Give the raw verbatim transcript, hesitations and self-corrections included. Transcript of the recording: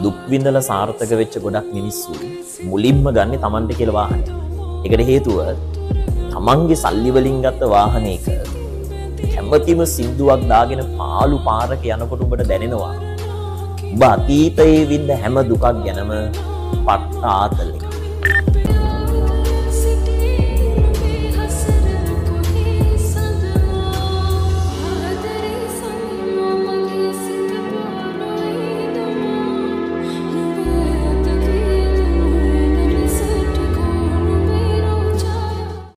දුක් විඳලා සාර්ථක වෙච්ච ගොඩක් මිනිස්සු මුලින්ම ගන්න තමන්ට කියලා වාහනය. ඒකට හේතුව තමන්ගේ සල්ලි වලින් ගත්ත වාහනයක කැමැතිම සින්දුවක් දාගෙන පාළු පාරක යනකොට උඹට දැනෙනවා. උඹ අතීතයේ විඳ හැම දුකක් ගැනම පට්ට ආතල් එකක්.